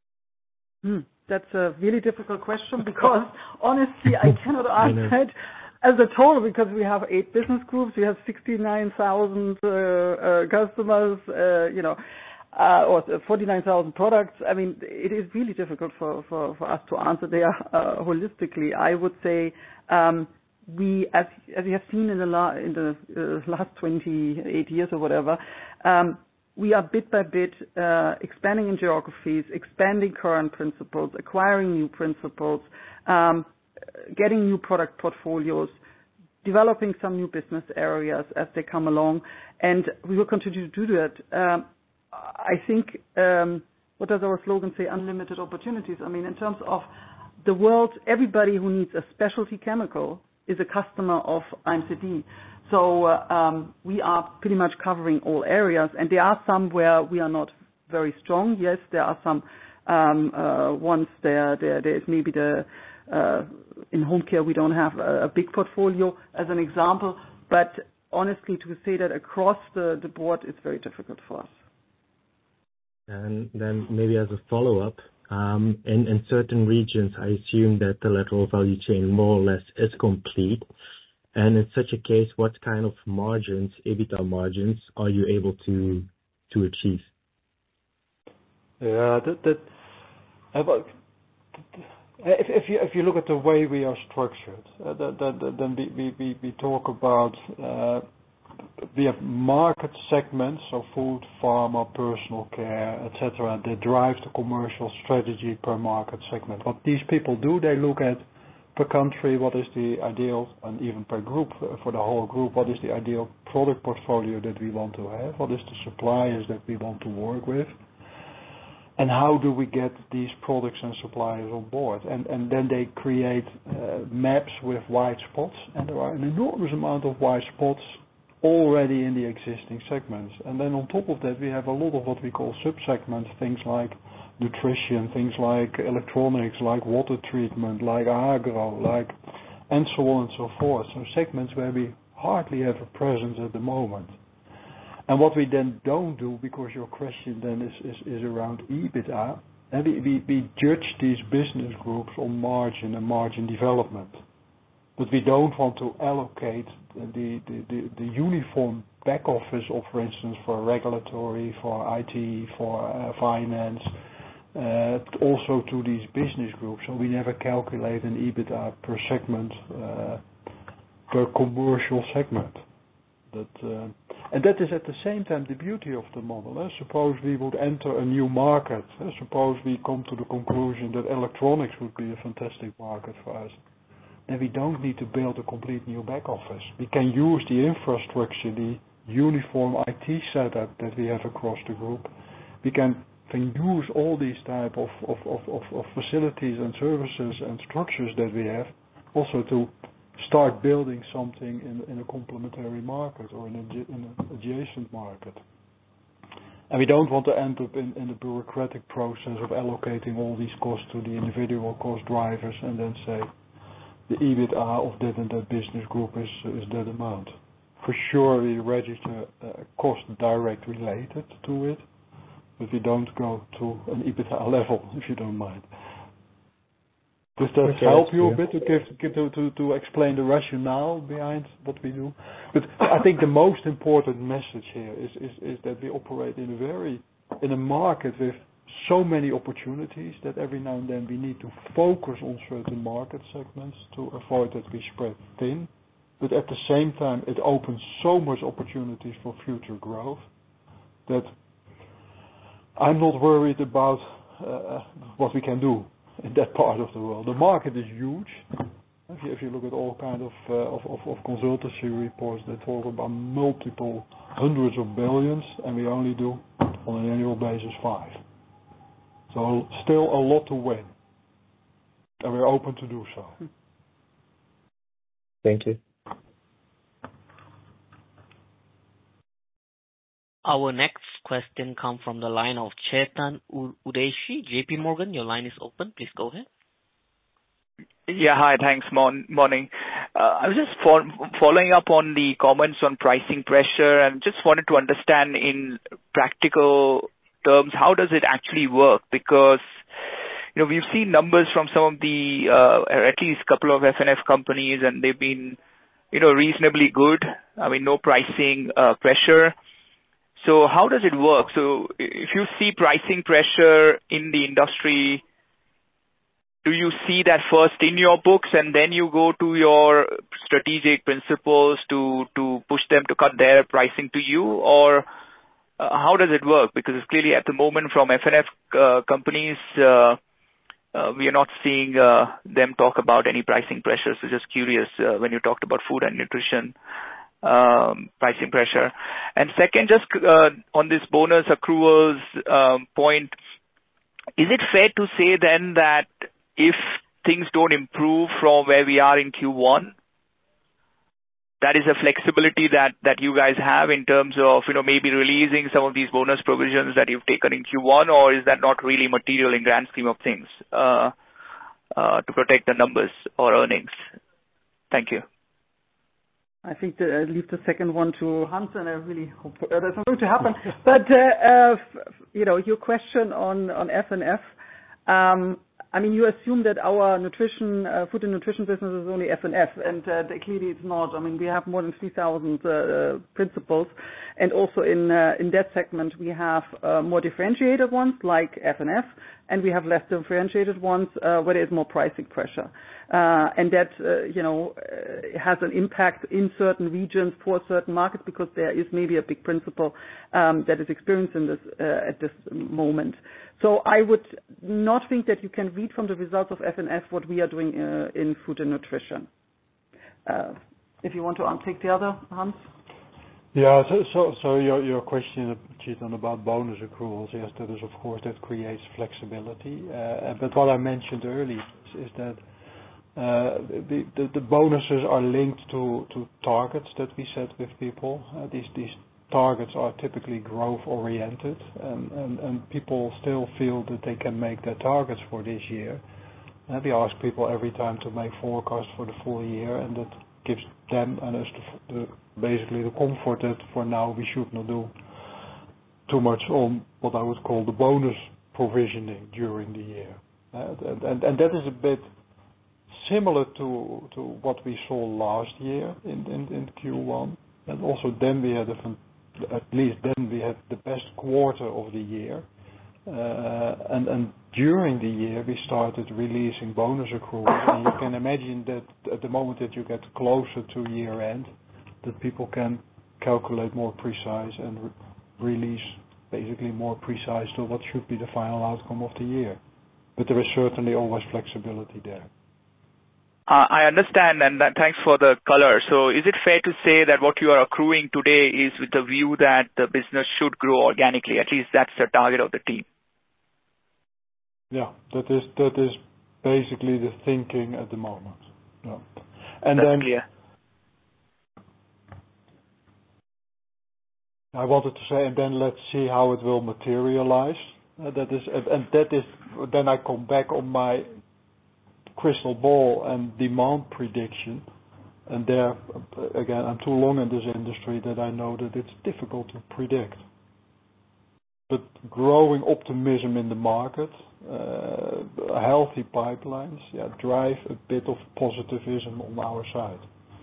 B: Hmm. That's a really difficult question because honestly, I cannot answer it. as a total, because we have eight business groups, we have sixty-nine thousand uh, uh, customers, uh, you know, uh, or forty-nine thousand products. I mean, it is really difficult for, for, for us to answer there uh, holistically. I would say um, we, as as you have seen in the la- in the uh, last twenty-eight years or whatever, um, we are bit by bit uh, expanding in geographies, expanding current principles, acquiring new principles. Um, getting new product portfolios, developing some new business areas as they come along, and we will continue to do that. Um, I think, um, what does our slogan say? Unlimited opportunities. I mean, in terms of the world, everybody who needs a specialty chemical is a customer of I M C D. So uh, um, we are pretty much covering all areas, and there are some where we are not very strong. Yes, there are some um, uh, ones there, there. There is maybe the Uh, in home care, we don't have a, a big portfolio, as an example. But honestly, to say that across the, the board is very difficult for us.
I: And then maybe as a follow-up, um, in, in certain regions, I assume that the lateral value chain more or less is complete. And in such a case, what kind of margins, EBITDA margins, are you able to to achieve?
C: Yeah, that that. About, If, if you if you look at the way we are structured, uh, that, that, then we, we, we, we talk about uh, we have market segments, so food, pharma, personal care, et cetera, that drive the commercial strategy per market segment. What these people do, they look at per country what is the ideal, and even per group, uh, for the whole group, what is the ideal product portfolio that we want to have, what is the suppliers that we want to work with. And how do we get these products and suppliers on board? And, and then they create uh, maps with white spots, and there are an enormous amount of white spots already in the existing segments. And then on top of that, we have a lot of what we call sub-segments, things like nutrition, things like electronics, like water treatment, like agro, like, and so on and so forth. So segments where we hardly have a presence at the moment. And what we then don't do, because your question then is, is, is around EBITDA, and we, we, we judge these business groups on margin and margin development. But we don't want to allocate the, the, the, the uniform back office of, for instance, for regulatory, for I T, for uh, finance, uh, also to these business groups. So we never calculate an EBITDA per segment, uh, per commercial segment. That, uh, and that is at the same time the beauty of the model. Eh? Suppose we would enter a new market. Eh? Suppose we come to the conclusion that electronics would be a fantastic market for us. Then we don't need to build a complete new back office. We can use the infrastructure, the uniform I T setup that we have across the group. We can, can use all these type of, of, of, of, of facilities and services and structures that we have also to start building something in, in a complementary market or in, a, in an adjacent market. And we don't want to end up in, in the bureaucratic process of allocating all these costs to the individual cost drivers and then say the EBITDA of that and that business group is, is that amount. For sure we register a cost direct related to it, but we don't go to an EBITDA level, if you don't mind. Does that
I: okay,
C: help you
I: yeah.
C: a bit to give, give to, to, to explain the rationale behind what we do? But I think the most important message here is, is, is that we operate in a very in a market with so many opportunities that every now and then we need to focus on certain market segments to avoid that we spread thin. But at the same time, it opens so much opportunities for future growth that I'm not worried about uh, what we can do in that part of the world. The market is huge. If you, if you look at all kind of, uh, of, of, of consultancy reports, they talk about multiple hundreds of billions, and we only do on an annual basis five. So still a lot to win, and we're open to do so.
I: Thank you.
A: Our next question comes from the line of Chetan Udeshi, J P Morgan. Your line is open. Please go ahead.
J: Yeah, hi. Thanks. Mon- morning. Uh, I was just fo- following up on the comments on pricing pressure and just wanted to understand in practical terms, how does it actually work? Because, you know, we've seen numbers from some of the, uh, at least a couple of F N F companies, and they've been you know, reasonably good. I mean, no pricing uh, pressure. So how does it work? So if you see pricing pressure in the industry, do you see that first in your books and then you go to your strategic principals to, to push them to cut their pricing to you? Or uh, how does it work? Because clearly at the moment from F and F uh, companies, uh, uh, we are not seeing uh, them talk about any pricing pressure. So just curious uh, when you talked about food and nutrition um, pricing pressure. And second, just uh, on this bonus accruals um, point, is it fair to say then that if things don't improve from where we are in Q one, that is a flexibility that, that you guys have in terms of, you know, maybe releasing some of these bonus provisions that you've taken in Q one, or is that not really material in grand scheme of things uh, uh, to protect the numbers or earnings? Thank you.
B: I think that I leave the second one to Hans, and I really hope uh, that's not going to happen. But uh, uh, f- you know, your question on on F and F. Um, I mean, you assume that our nutrition, uh, food and nutrition business is only F and F, and uh, clearly it's not. I mean, we have more than three thousand uh, principals, and also in uh, in that segment we have uh, more differentiated ones like F and F, and we have less differentiated ones uh, where there is more pricing pressure. Uh, and that, uh, you know, uh, has an impact in certain regions for certain markets because there is maybe a big principal um, that is experiencing this uh, at this moment. So I would not think that you can read from the results of F and F what we are doing uh, in food and nutrition. Uh, if you want to take the other, Hans?
C: Yeah. So so so your your question, Chetan, about bonus accruals, yes, that is, of course, that creates flexibility. Uh, But what I mentioned earlier is is that uh, the the the bonuses are linked to to targets that we set with people. Uh, These these targets are typically growth-oriented, and and and people still feel that they can make their targets for this year. Uh, We ask people every time to make forecasts for the full year, and that gives them and us the, the, basically the comfort that for now we should not do too much on what I would call the bonus provisioning during the year. Uh, and, and, and that is a bit similar to to what we saw last year in, in, in Q one. And also then we had, a, at least then we had the best quarter of the year. Uh, and, and during the year we started releasing bonus accruals, and you can imagine that at the moment that you get closer to year end, that people can calculate more precise and re- release basically more precise to what should be the final outcome of the year. But there is certainly always flexibility there.
J: Uh, I understand, and that, thanks for the color. So is it fair to say that what you are accruing today is with the view that the business should grow organically? At least that's the target of the team.
C: Yeah, that is that is basically the thinking at the moment. Yeah. And
J: That's
C: then
J: clear.
C: I wanted to say, and then let's see how it will materialize. Uh, that is, and, and that is, then I come back on my crystal ball and demand prediction. And there, uh, again, I'm too long in this industry that I know that it's difficult to predict. But growing optimism in the market, uh, healthy pipelines, yeah, drive a bit of positivism on our side.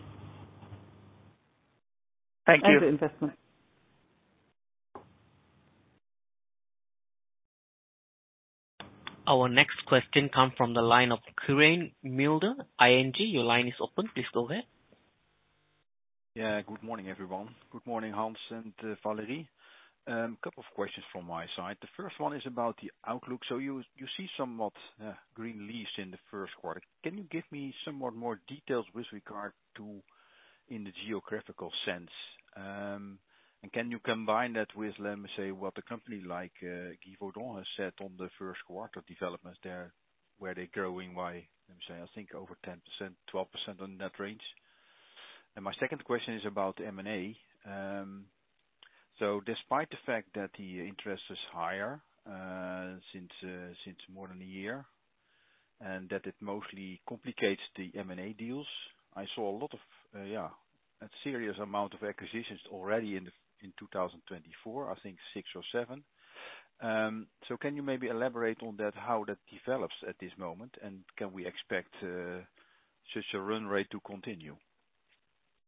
J: Thank
B: And
J: you.
B: the investment.
A: Our next question comes from the line of Quirijn Mulder, I N G. Your line is open. Please go ahead.
K: Yeah, good morning, everyone. Good morning, Hans and uh, Valerie. A um, couple of questions from my side. The first one is about the outlook. So you you see somewhat uh, green leaves in the first quarter. Can you give me somewhat more details with regard to in the geographical sense? Um, and can you combine that with, let me say, what a company like uh, Givaudan has said on the first quarter developments there, where they're growing by, let me say, I think over ten percent, twelve percent on that range. And my second question is about M and A. Um, So despite the fact that the interest is higher uh, since uh, since more than a year, and that it mostly complicates the M and A deals, I saw a lot of uh, yeah, a serious amount of acquisitions already in the in two thousand twenty-four. I think six or seven. Um, so can you maybe elaborate on that, how that develops at this moment, and can we expect uh, such a run rate to continue?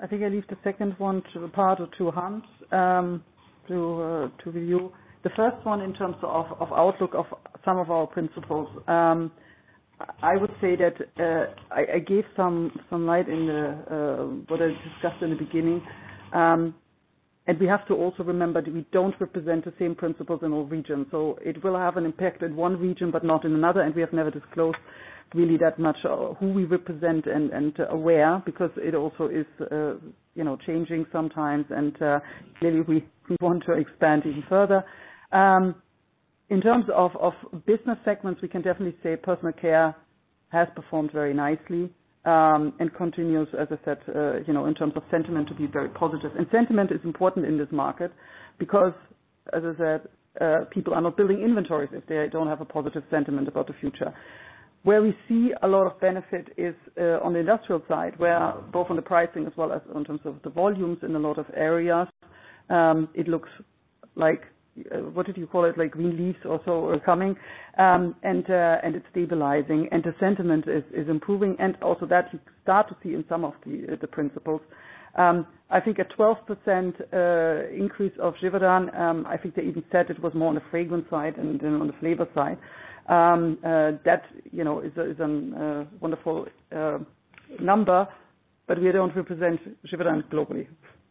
B: I think I leave the second one to part or to Hans um, to uh, to review. The first one in terms of, of outlook of some of our principles. Um, I would say that uh, I, I gave some some light in the uh, what I discussed in the beginning, um, and we have to also remember that we don't represent the same principles in all regions. So it will have an impact in one region, but not in another, and we have never disclosed really that much uh, who we represent and and uh, where, because it also is uh, you know changing sometimes, and uh, clearly we we want to expand even further. Um, In terms of, of business segments, we can definitely say personal care has performed very nicely um, and continues, as I said, uh, you know, in terms of sentiment to be very positive. And sentiment is important in this market because, as I said, uh, people are not building inventories if they don't have a positive sentiment about the future. Where we see a lot of benefit is uh, on the industrial side, where both on the pricing as well as in terms of the volumes in a lot of areas, um, it looks like Uh, what did you call it, like green leaves or so are coming, um, and uh, and it's stabilizing, and the sentiment is, is improving, and also that you start to see in some of the uh, the principles. Um, I think a twelve percent uh, increase of Givaudan, um, I think they even said it was more on the fragrance side and then on the flavor side. Um, uh, that, you know, is a, is a uh, wonderful uh, number, but we don't represent Givaudan globally.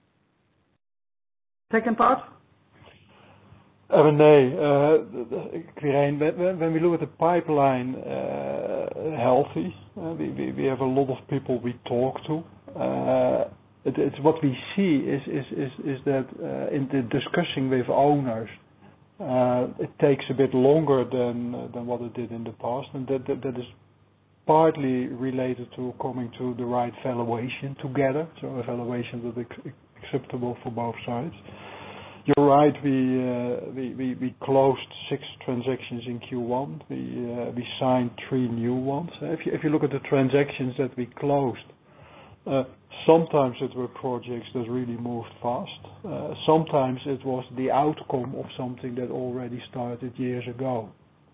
B: Second part?
C: M and A, uh, Quirijn, when we look at the pipeline, uh, healthy, uh, we, we, we have a lot of people we talk to. Uh, it, it's what we see is, is, is, is that uh, in the discussing with owners, uh, it takes a bit longer than uh, than what it did in the past, and that, that, that is partly related to coming to the right valuation together, so a valuation that is acceptable for both sides. You're right. We, uh, we we we closed six transactions in Q one. We uh, we signed three new ones. If you if you look at the transactions that we closed, uh, sometimes it were projects that really moved fast. Uh, sometimes it was the outcome of something that already started years ago.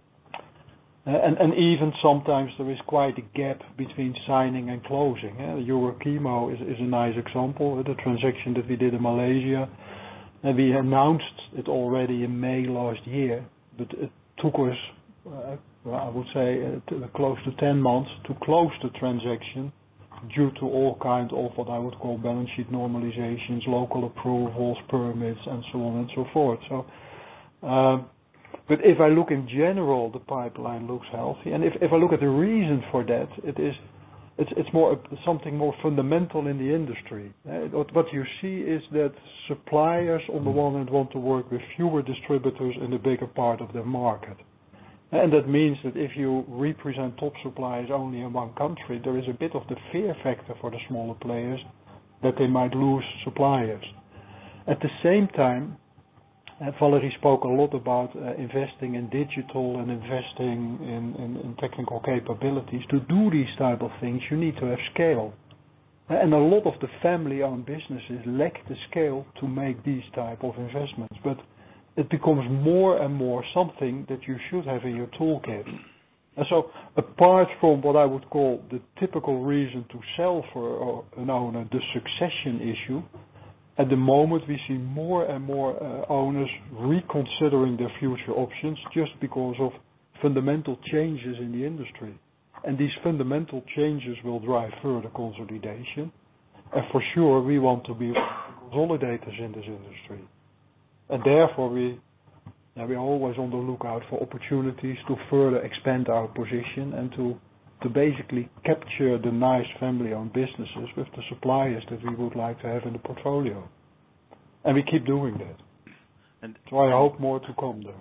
C: Uh, and and even sometimes there is quite a gap between signing and closing. Uh, Eurochemo is is a nice example. The transaction that we did in Malaysia. And we announced it already in May last year, but it took us, uh, well, I would say, uh, to, close to ten months to close the transaction due to all kinds of what I would call balance sheet normalizations, local approvals, permits, and so on and so forth. So, um, but if I look in general, the pipeline looks healthy. And if, if I look at the reason for that, it is It's, it's more something more fundamental in the industry. Uh, what, what you see is that suppliers on the one hand want to work with fewer distributors in a bigger part of their market. And that means that if you represent top suppliers only in one country, there is a bit of the fear factor for the smaller players that they might lose suppliers. At the same time, Uh, Valerie spoke a lot about uh, investing in digital and investing in, in, in technical capabilities. To do these type of things, you need to have scale. Uh, and a lot of the family-owned businesses lack the scale to make these type of investments. But it becomes more and more something that you should have in your toolkit. And so, apart from what I would call the typical reason to sell for an owner, the succession issue, at the moment, we see more and more uh, owners reconsidering their future options just because of fundamental changes in the industry. And these fundamental changes will drive further consolidation. And for sure, we want to be consolidators in this industry. And therefore, we, yeah, we are always on the lookout for opportunities to further expand our position and to to basically capture the nice family-owned businesses with the suppliers that we would like to have in the portfolio. And we keep doing that.
K: And
C: so I hope more to come there.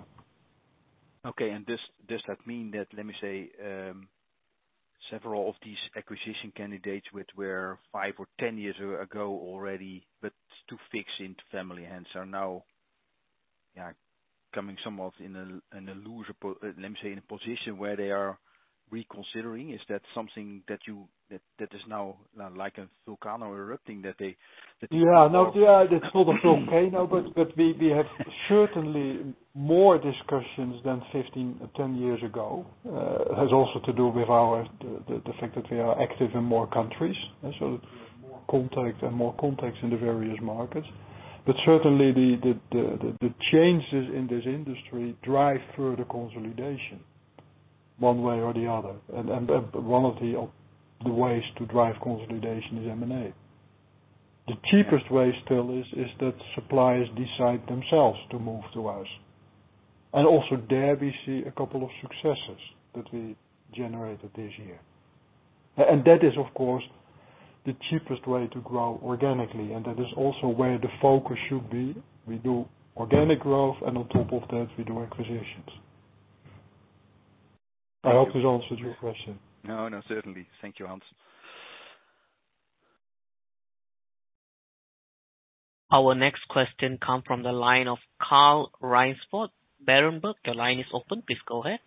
K: Okay, and does, does that mean that, let me say, um, several of these acquisition candidates which were five or ten years ago already, but too fixed into family hands, are now yeah, coming somewhat in a, in a loser, po- uh, let me say, in a position where they are reconsidering? Is that something that you that that is now uh, like a volcano erupting that they? That
C: yeah, no, yeah, it's not a volcano, but but we we have certainly more discussions than fifteen, ten years ago. Uh, it has also to do with our the, the, the fact that we are active in more countries, and so contact and more contacts in the various markets. But certainly the, the, the, the, the changes in this industry drive further consolidation, one way or the other. And, and, and one of the, the ways to drive consolidation is M and A. The cheapest way still is, is that suppliers decide themselves to move to us. And also there we see a couple of successes that we generated this year. And that is, of course, the cheapest way to grow organically, and that is also where the focus should be. We do organic growth, and on top of that, we do acquisitions. I hope this answered your question.
K: No, no, certainly. Thank you, Hans.
A: Our next question comes from the line of Carl Raynsford, Berenberg. Your line is open. Please go ahead.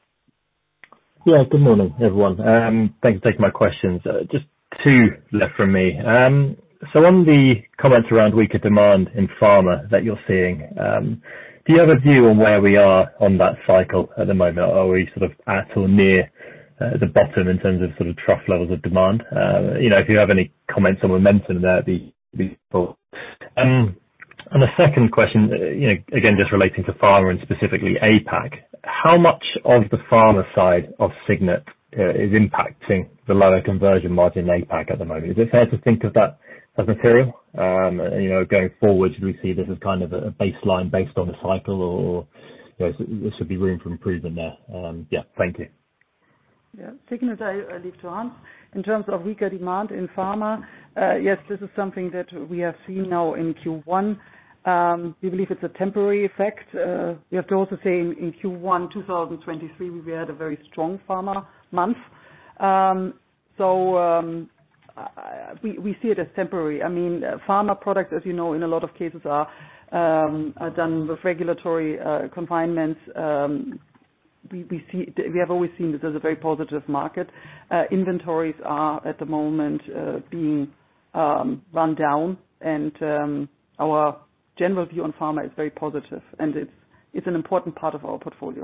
L: Yeah, good morning, everyone. Um, thanks for taking my questions. Uh, just two left from me. Um, so on the comments around weaker demand in pharma that you're seeing, um, do you have a view on where we are on that cycle at the moment? Are we sort of at or near uh, the bottom in terms of sort of trough levels of demand? Uh, you know, if you have any comments on momentum there, it'd be, be cool. Um, and the second question, uh, you know, again, just relating to pharma and specifically APAC, how much of the pharma side of Signet Uh, is impacting the lower conversion margin in APAC at the moment? Is it fair to think of that as material? Um, you know, going forward, should we see this as kind of a baseline based on the cycle, or you know, there should be room for improvement there? Um, yeah, thank you.
B: Yeah, Signet, I, I leave to Hans. In terms of weaker demand in pharma, uh, yes, this is something that we have seen now in Q one. Um, we believe it's a temporary effect. Uh, we have to also say in, in Q one twenty twenty-three we had a very strong pharma month. Um, so um, uh, we, we see it as temporary. I mean, uh, pharma products, as you know, in a lot of cases are, um, are done with regulatory uh, confinements. Um, we, we see we have always seen this as a very positive market. Uh, inventories are at the moment uh, being um, run down, and um, our general view on pharma is very positive, and it's it's an important part of our portfolio.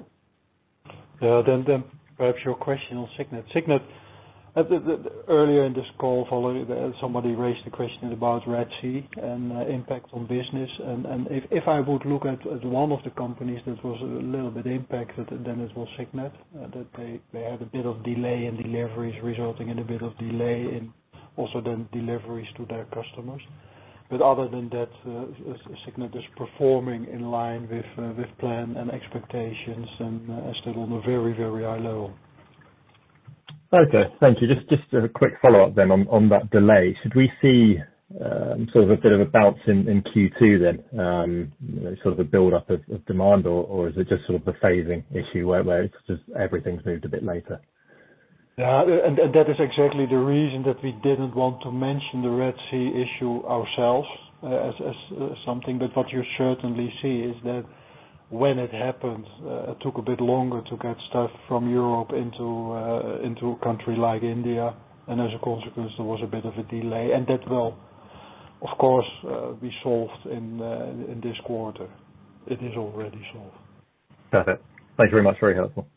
C: Yeah, then then perhaps your question on Signet. Signet, uh, the, the, the, earlier in this call, following, uh, somebody raised the question about Red Sea and uh, impact on business. And, and if, if I would look at, at one of the companies that was a little bit impacted, then it was Signet. Uh, that they, they had a bit of delay in deliveries, resulting in a bit of delay in also then deliveries to their customers. But other than that, uh, Signet is performing in line with uh, with plan and expectations, and uh, still on a very, very high level.
L: Okay, thank you. Just just a quick follow-up then on, on that delay. Should we see um, sort of a bit of a bounce in, in Q two then, um, you know, sort of a build-up of, of demand, or, or is it just sort of the phasing issue where, where it's just everything's moved a bit later?
C: Yeah, and, and that is exactly the reason that we didn't want to mention the Red Sea issue ourselves uh, as, as uh, something. But what you certainly see is that when it happened, uh, it took a bit longer to get stuff from Europe into uh, into a country like India, and as a consequence, there was a bit of a delay, and that will, of course, uh, be solved in uh, in this quarter. It is already solved.
L: Perfect. Thank you very much. Very helpful.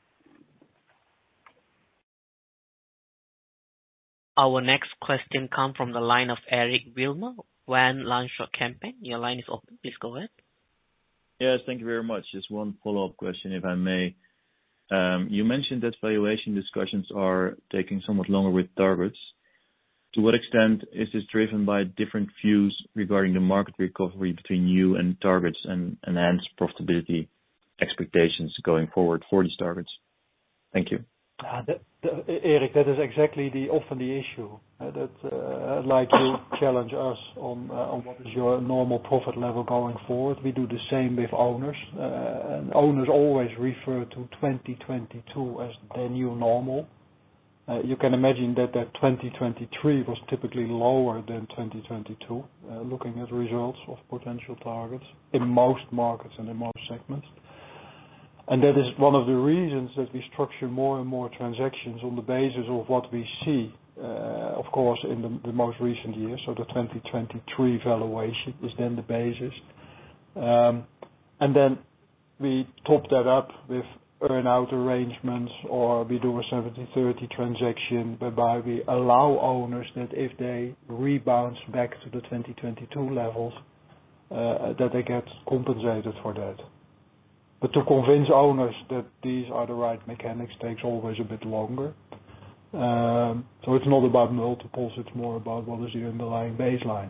A: Our next question comes from the line of Eric Wilmer, Van Lanschot Kempen. Your line is open. Please go ahead.
F: Yes, thank you very much. Just one follow-up question, if I may. Um, you mentioned that valuation discussions are taking somewhat longer with targets. To what extent is this driven by different views regarding the market recovery between you and targets, and enhanced profitability expectations going forward for these targets? Thank you.
C: Uh, that, that, Eric, that is exactly the often the issue. Uh, that uh, like you challenge us on uh, on what is your normal profit level going forward. We do the same with owners, uh, and owners always refer to twenty twenty-two as their new normal. Uh, you can imagine that that twenty twenty-three was typically lower than twenty twenty-two, uh, looking at results of potential targets in most markets and in most segments. And that is one of the reasons that we structure more and more transactions on the basis of what we see, uh, of course, in the, the most recent years. So the twenty twenty-three valuation is then the basis. Um, and then we top that up with earn-out arrangements, or we do a seventy thirty transaction whereby we allow owners that if they rebound back to the twenty twenty-two levels, uh, that they get compensated for that. But to convince owners that these are the right mechanics takes always a bit longer. Um, so it's not about multiples, it's more about what is the underlying baseline.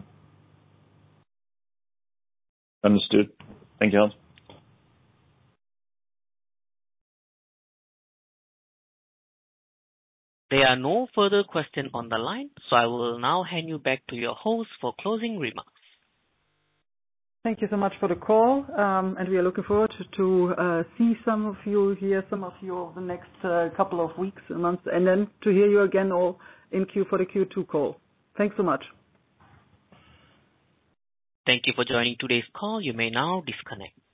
F: Understood. Thank you, Hans.
A: There are no further questions on the line, so I will now hand you back to your host for closing remarks.
B: Thank you so much for the call, um, and we are looking forward to, to uh, see some of you, hear some of you over the next uh, couple of weeks and months, and then to hear you again all in Q for the Q two call. Thanks so much.
A: Thank you for joining today's call. You may now disconnect.